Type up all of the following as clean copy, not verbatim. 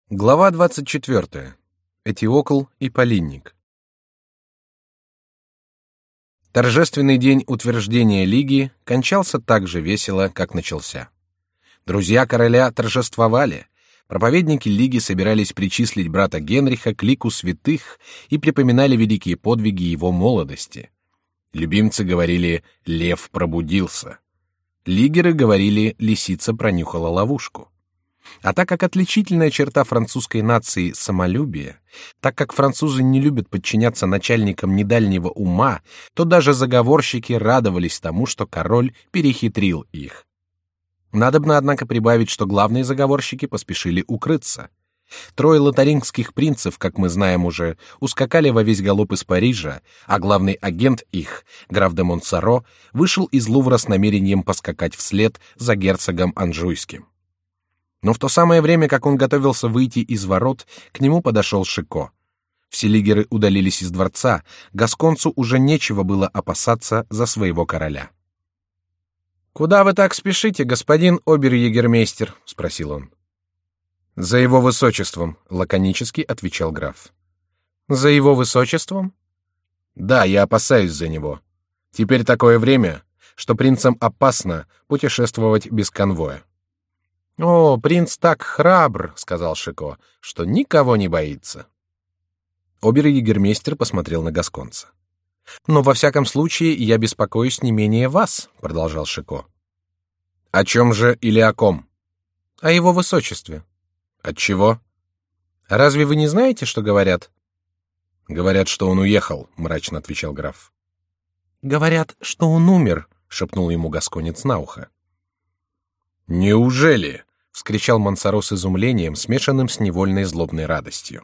Глава 24. Этиокл и Полинник. Торжественный день утверждения лиги кончался так же весело, как начался. Друзья короля торжествовали. Проповедники лиги собирались причислить брата Генриха к лику святых и припоминали великие подвиги его молодости. Любимцы говорили: «Лев пробудился». Лигеры говорили: «Лисица пронюхала ловушку». А так как отличительная черта французской нации — самолюбие, так как французы не любят подчиняться начальникам недальнего ума, то даже заговорщики радовались тому, что король перехитрил их. Надобно, однако, прибавить, что главные заговорщики поспешили укрыться. Трое лотарингских принцев, как мы знаем уже, ускакали во весь галоп из Парижа, а главный агент их, граф де Монсоро, вышел из Лувра с намерением поскакать вслед за герцогом Анжуйским. Но в то самое время, как он готовился выйти из ворот, к нему подошел Шико. Все лигеры удалились из дворца, гасконцу уже нечего было опасаться за своего короля. «Куда вы так спешите, господин обер-егермейстер?» — спросил он. «За его высочеством», — лаконически отвечал граф. «За его высочеством?» «Да, я опасаюсь за него. Теперь такое время, что принцам опасно путешествовать без конвоя». «О, принц так храбр, — сказал Шико, — что никого не боится». Обер-егермейстер посмотрел на гасконца. «Но во всяком случае я беспокоюсь не менее вас, — продолжал Шико». «О чем же или о ком?» «О его высочестве». «От чего?» «Разве вы не знаете, что говорят?» «Говорят, что он уехал, — мрачно отвечал граф. «Говорят, что он умер, — шепнул ему гасконец на ухо. «Неужели?» — вскричал Монсоро с изумлением, смешанным с невольной злобной радостью.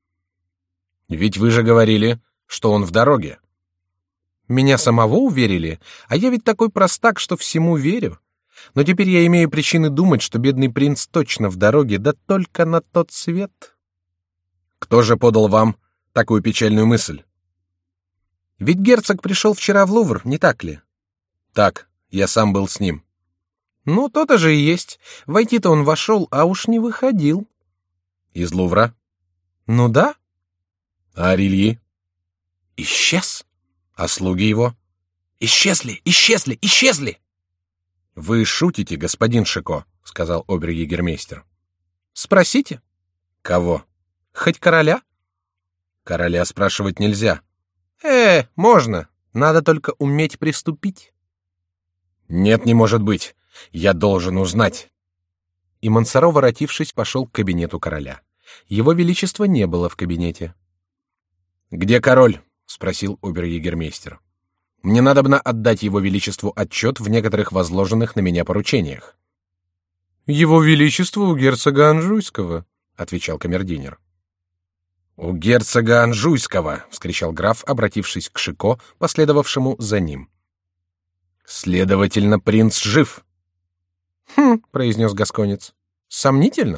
«Ведь вы же говорили, что он в дороге». «Меня самого уверили, а я ведь такой простак, что всему верю. Но теперь я имею причины думать, что бедный принц точно в дороге, да только на тот свет». «Кто же подал вам такую печальную мысль?» «Ведь герцог пришел вчера в Лувр, не так ли?» «Так, я сам был с ним». «Ну, то-то же и есть. Войти-то он вошел, а уж не выходил». «Из Лувра?» «Ну да». «А Арильи?» «Исчез». «А слуги его?» «Исчезли, исчезли, исчезли!» «Вы шутите, господин Шико», — сказал обер-егермейстер. «Спросите». «Кого?» «Хоть короля?» «Короля спрашивать нельзя». Можно. Надо только уметь приступить». «Нет, не может быть. Я должен узнать». И Монсоро, воротившись, пошел к кабинету короля. Его величества не было в кабинете. «Где король?» — спросил обер-егермейстер. «Мне надобно отдать его величеству отчет в некоторых возложенных на меня поручениях». «Его величество у герцога Анжуйского», — отвечал камердинер. «У герцога Анжуйского!» — вскричал граф, обратившись к Шико, последовавшему за ним. «Следовательно, принц жив». «Хм», — произнес гасконец, — «сомнительно».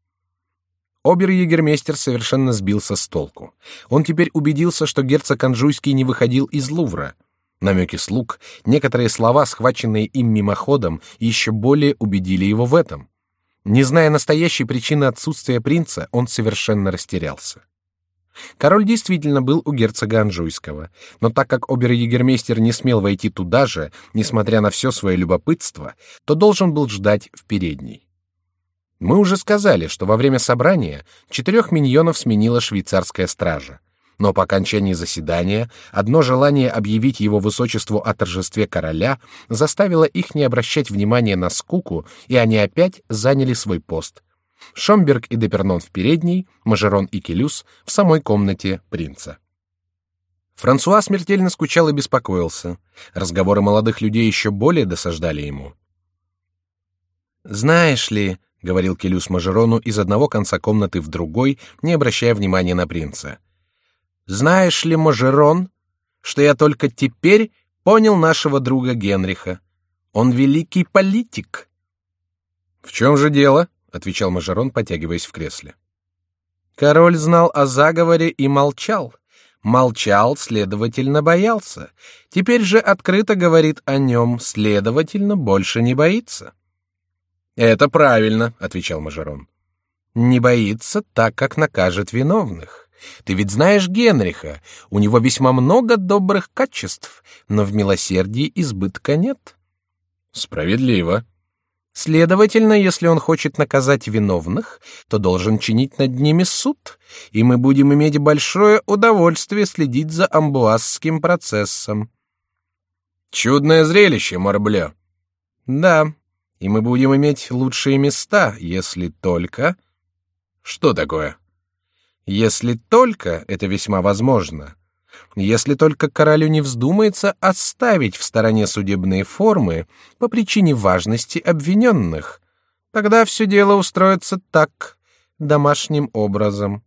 Обер-егермейстер совершенно сбился с толку. Он теперь убедился, что герцог Анжуйский не выходил из Лувра. Намеки слуг, некоторые слова, схваченные им мимоходом, еще более убедили его в этом. Не зная настоящей причины отсутствия принца, он совершенно растерялся. Король действительно был у герцога Анжуйского, но так как обер-егермейстер не смел войти туда же, несмотря на все свое любопытство, то должен был ждать в передней. Мы уже сказали, что во время собрания 4 миньонов сменила швейцарская стража, но по окончании заседания одно желание объявить его высочеству о торжестве короля заставило их не обращать внимания на скуку, и они опять заняли свой пост. Шомберг и Депернон в передней, Мажерон и Келюс в самой комнате принца. Франсуа смертельно скучал и беспокоился. Разговоры молодых людей еще более досаждали ему. «Знаешь ли, — говорил Келюс Мажерону из одного конца комнаты в другой, не обращая внимания на принца, — знаешь ли, Мажерон, что я только теперь понял нашего друга Генриха. Он великий политик». «В чем же дело?» — отвечал Мажерон, потягиваясь в кресле. «Король знал о заговоре и молчал. Молчал, следовательно, боялся. Теперь же открыто говорит о нем, следовательно, больше не боится». «Это правильно», — отвечал Мажерон. Не боится, так как накажет виновных. Ты ведь знаешь Генриха, у него весьма много добрых качеств, но в милосердии избытка нет. Справедливо. Следовательно, если он хочет наказать виновных, то должен чинить над ними суд, и мы будем иметь большое удовольствие следить за амбуазским процессом. Чудное зрелище, морблё. Да, и мы будем иметь лучшие места, если только... Что такое? Если только, это весьма возможно, если только королю не вздумается оставить в стороне судебные формы по причине важности обвиненных, тогда все дело устроится так, домашним образом.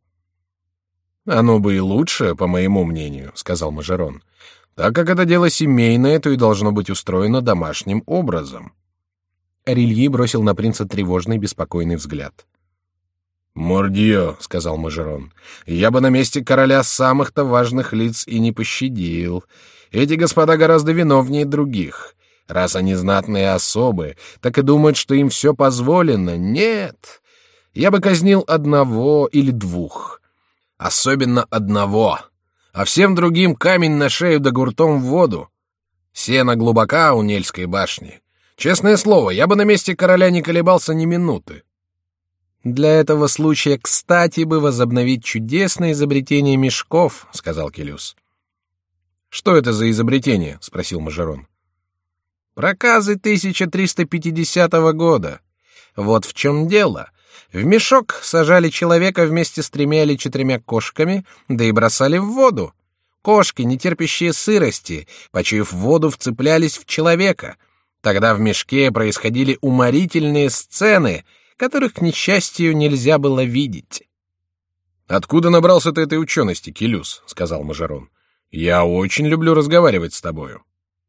Оно бы и лучше, по моему мнению, сказал Мажерон. Так как это дело семейное, то и должно быть устроено домашним образом. Арильи бросил на принца тревожный, беспокойный взгляд. «Мордье», — сказал Мажерон, — «я бы на месте короля самых-то важных лиц и не пощадил. Эти господа гораздо виновнее других. Раз они знатные особы, так и думают, что им все позволено. Нет, я бы казнил одного или двух. Особенно одного. А всем другим камень на шею да гуртом в воду. Сено глубока у Нельской башни. Честное слово, я бы на месте короля не колебался ни минуты». Для этого случая, кстати, бы возобновить чудесное изобретение мешков, сказал Келюс. Что это за изобретение? Спросил Мажерон. Проказы 1350 года. Вот в чем дело. В мешок сажали человека вместе с 3 или 4 кошками, да и бросали в воду. Кошки, не терпящие сырости, почуяв воду, вцеплялись в человека. Тогда в мешке происходили уморительные сцены, которых, к несчастью, нельзя было видеть. «Откуда набрался ты этой учености, Келюс?» — сказал Мажерон. «Я очень люблю разговаривать с тобою».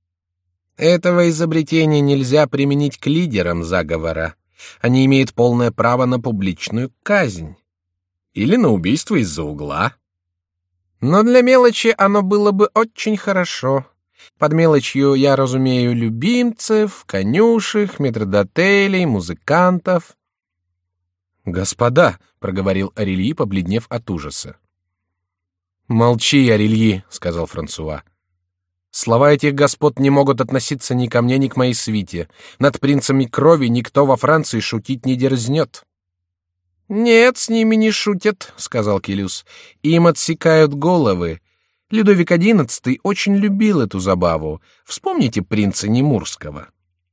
Этого изобретения нельзя применить к лидерам заговора. Они имеют полное право на публичную казнь. Или на убийство из-за угла. Но для мелочи оно было бы очень хорошо. Под мелочью я разумею любимцев, конюшек, метрдотелей, музыкантов. «Господа», — проговорил Арильи, побледнев от ужаса. «Молчи, Арильи», — сказал Франсуа. «Слова этих господ не могут относиться ни ко мне, ни к моей свите. Над принцами крови никто во Франции шутить не дерзнет». «Нет, с ними не шутят», — сказал Келюс. «Им отсекают головы. Людовик XI очень любил эту забаву. Вспомните принца Немурского».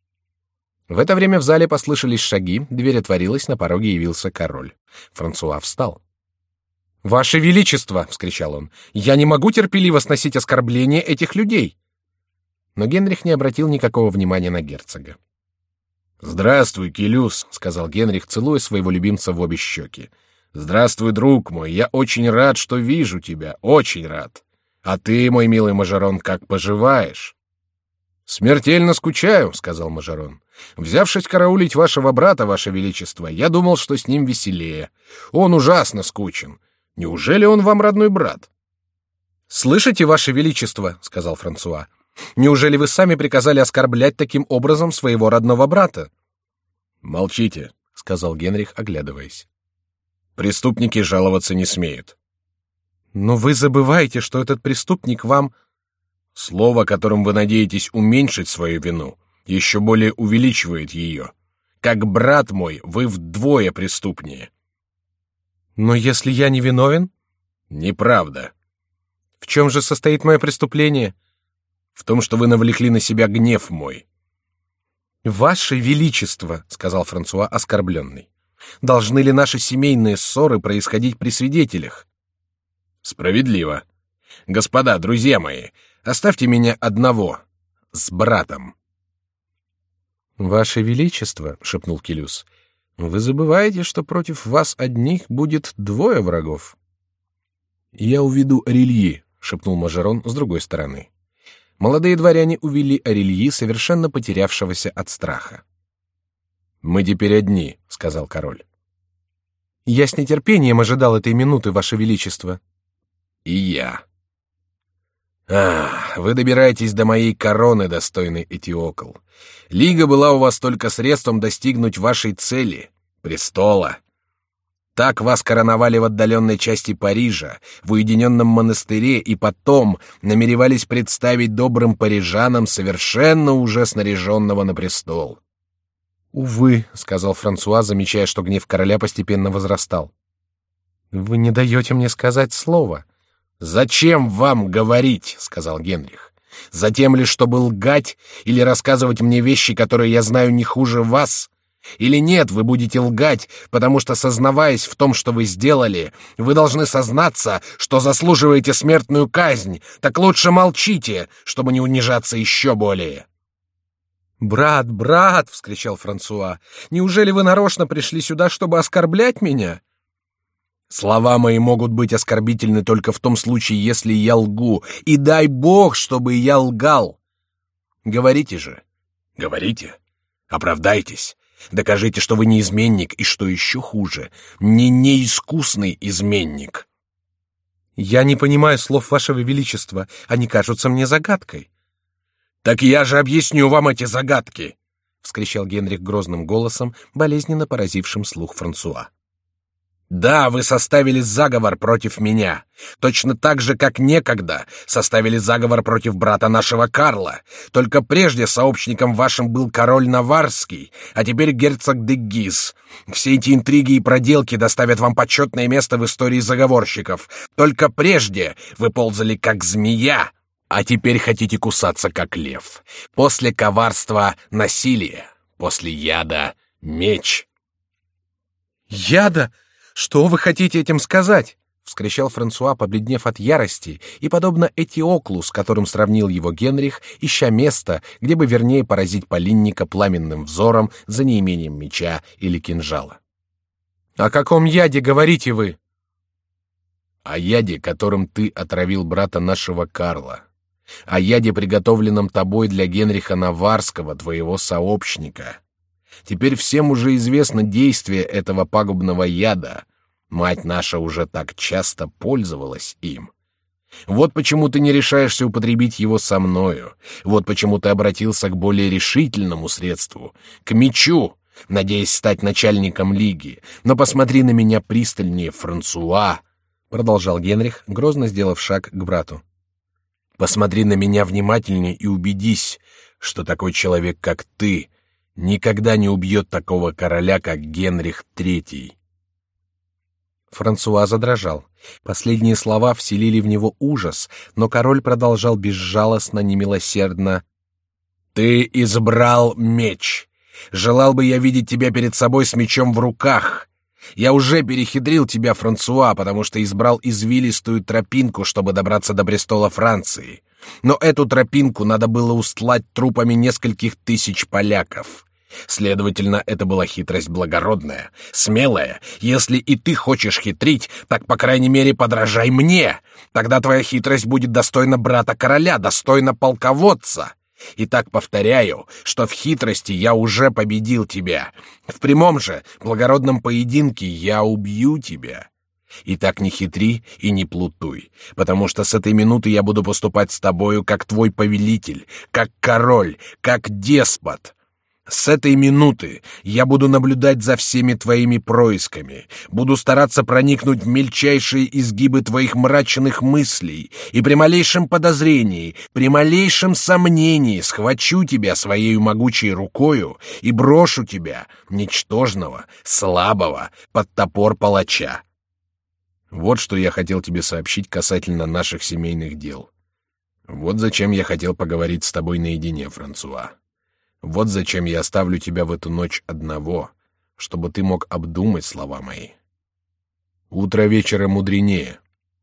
В это время в зале послышались шаги, дверь отворилась, на пороге явился король. Франсуа встал. «Ваше Величество!» — вскричал он. «Я не могу терпеливо сносить оскорбления этих людей!» Но Генрих не обратил никакого внимания на герцога. «Здравствуй, Келюс!» — сказал Генрих, целуя своего любимца в обе щеки. «Здравствуй, друг мой! Я очень рад, что вижу тебя, очень рад! А ты, мой милый Мажерон, как поживаешь?» «Смертельно скучаю», — сказал Мажерон. «Взявшись караулить вашего брата, ваше величество, я думал, что с ним веселее. Он ужасно скучен. Неужели он вам родной брат?» «Слышите, ваше величество», — сказал Франсуа. «Неужели вы сами приказали оскорблять таким образом своего родного брата?» «Молчите», — сказал Генрих, оглядываясь. «Преступники жаловаться не смеют». «Но вы забываете, что этот преступник вам...» «Слово, которым вы надеетесь уменьшить свою вину, еще более увеличивает ее. Как брат мой, вы вдвое преступнее». «Но если я не виновен?» «Неправда». «В чем же состоит мое преступление?» «В том, что вы навлекли на себя гнев мой». «Ваше Величество», — сказал Франсуа, оскорбленный, — «должны ли наши семейные ссоры происходить при свидетелях?» «Справедливо. Господа, друзья мои, оставьте меня одного с братом». «Ваше Величество», — шепнул Келюс, — «вы забываете, что против вас одних будет 2 врагов». «Я уведу Арильи», — шепнул Мажерон с другой стороны. Молодые дворяне увели Арильи, совершенно потерявшегося от страха. «Мы теперь одни», — сказал король. «Я с нетерпением ожидал этой минуты, ваше величество». «И я». Вы добираетесь до моей короны, достойный Этиокл. Лига была у вас только средством достигнуть вашей цели — престола. Так вас короновали в отдаленной части Парижа, в уединенном монастыре, и потом намеревались представить добрым парижанам совершенно уже снаряженного на престол. «Увы», — сказал Франсуа, замечая, что гнев короля постепенно возрастал. «Вы не даете мне сказать слова». «Зачем вам говорить?» — сказал Генрих. «Затем ли, чтобы лгать или рассказывать мне вещи, которые я знаю не хуже вас? Или нет, вы будете лгать, потому что, сознаваясь в том, что вы сделали, вы должны сознаться, что заслуживаете смертную казнь, так лучше молчите, чтобы не унижаться еще более». «Брат, брат!» — вскричал Франсуа. «Неужели вы нарочно пришли сюда, чтобы оскорблять меня?» «Слова мои могут быть оскорбительны только в том случае, если я лгу, и дай Бог, чтобы я лгал. Говорите же, говорите, оправдайтесь, докажите, что вы не изменник, и, что еще хуже, не неискусный изменник». «Я не понимаю слов вашего величества, они кажутся мне загадкой». «Так я же объясню вам эти загадки!» — вскричал Генрих грозным голосом, болезненно поразившим слух Франсуа. «Да, вы составили заговор против меня, точно так же, как некогда составили заговор против брата нашего Карла. Только прежде сообщником вашим был король Наварский, а теперь герцог де Гиз. Все эти интриги и проделки доставят вам почетное место в истории заговорщиков. Только прежде вы ползали как змея, а теперь хотите кусаться как лев. После коварства — насилие, после яда — меч». «Яда? Что вы хотите этим сказать?» — вскричал Франсуа, побледнев от ярости, и, подобно Этиоклу, с которым сравнил его Генрих, ища место, где бы вернее поразить палинника пламенным взором за неимением меча или кинжала. «О каком яде говорите вы?» «О яде, которым ты отравил брата нашего Карла. О яде, приготовленном тобой для Генриха Наварского, твоего сообщника. Теперь всем уже известно действие этого пагубного яда. Мать наша уже так часто пользовалась им. Вот почему ты не решаешься употребить его со мною. Вот почему ты обратился к более решительному средству, к мечу, надеясь стать начальником лиги. Но посмотри на меня пристальнее, Франсуа, — продолжал Генрих, грозно сделав шаг к брату. Посмотри на меня внимательнее и убедись, что такой человек, как ты, никогда не убьет такого короля, как Генрих III. Франсуа задрожал. Последние слова вселили в него ужас, но король продолжал безжалостно, немилосердно: «Ты избрал меч. Желал бы я видеть тебя перед собой с мечом в руках. Я уже перехитрил тебя, Франсуа, потому что избрал извилистую тропинку, чтобы добраться до престола Франции. Но эту тропинку надо было устлать трупами нескольких тысяч поляков. Следовательно, это была хитрость благородная, смелая. Если и ты хочешь хитрить, так, по крайней мере, подражай мне. Тогда твоя хитрость будет достойна брата короля, достойна полководца. Итак, повторяю, что в хитрости я уже победил тебя. В прямом же, благородном поединке я убью тебя. Итак, не хитри и не плутуй, потому что с этой минуты я буду поступать с тобою как твой повелитель, как король, как деспот. С этой минуты я буду наблюдать за всеми твоими происками, буду стараться проникнуть в мельчайшие изгибы твоих мрачных мыслей, и при малейшем подозрении, при малейшем сомнении схвачу тебя своей могучей рукою и брошу тебя, ничтожного, слабого, под топор палача. Вот что я хотел тебе сообщить касательно наших семейных дел. Вот зачем я хотел поговорить с тобой наедине, Франсуа. Вот зачем я оставлю тебя в эту ночь одного, чтобы ты мог обдумать слова мои. Утро вечера мудренее.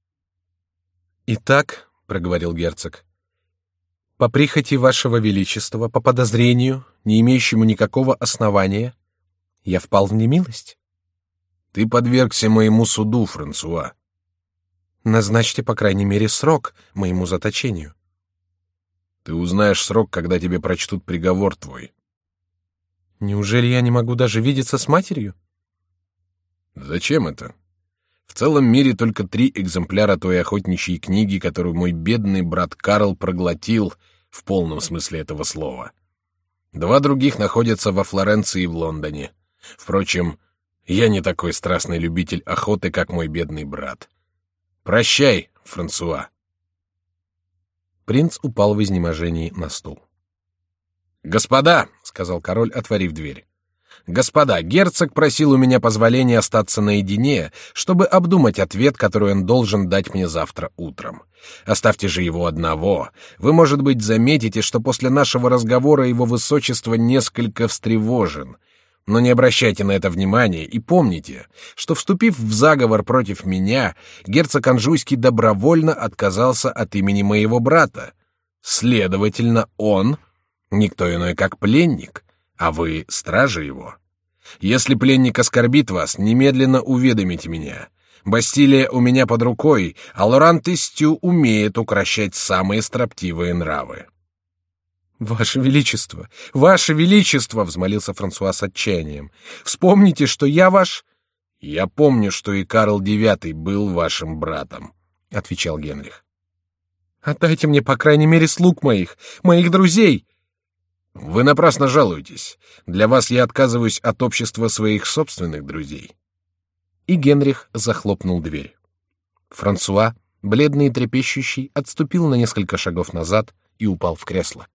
«Итак, — проговорил герцог, — по прихоти вашего величества, по подозрению, не имеющему никакого основания, я впал в немилость?» «Ты подвергся моему суду, Франсуа». «Назначьте, по крайней мере, срок моему заточению». «Ты узнаешь срок, когда тебе прочтут приговор твой». «Неужели я не могу даже видеться с матерью?» «Зачем это? В целом мире только 3 экземпляра той охотничьей книги, которую мой бедный брат Карл проглотил в полном смысле этого слова. 2 других находятся во Флоренции и в Лондоне. Впрочем, Я не такой страстный любитель охоты, как мой бедный брат. Прощай, Франсуа. Принц упал в изнеможении на стул. «Господа», — сказал король, отворив дверь, — «господа, герцог просил у меня позволения остаться наедине, чтобы обдумать ответ, который он должен дать мне завтра утром. Оставьте же его одного. Вы, может быть, заметите, что после нашего разговора его высочество несколько встревожен. Но не обращайте на это внимания и помните, что, вступив в заговор против меня, герцог Анжуйский добровольно отказался от имени моего брата. Следовательно, он никто иной, как пленник, а вы стража его. Если пленник оскорбит вас, немедленно уведомите меня. Бастилия у меня под рукой, а Лоран Тестю умеет укрощать самые строптивые нравы». «Ваше Величество! Ваше Величество!» — взмолился Франсуа с отчаянием. «Вспомните, что я ваш...» «Я помню, что и Карл IX был вашим братом», — отвечал Генрих. «Отдайте мне, по крайней мере, слуг моих друзей!» «Вы напрасно жалуетесь. Для вас я отказываюсь от общества своих собственных друзей». И Генрих захлопнул дверь. Франсуа, бледный и трепещущий, отступил на несколько шагов назад и упал в кресло.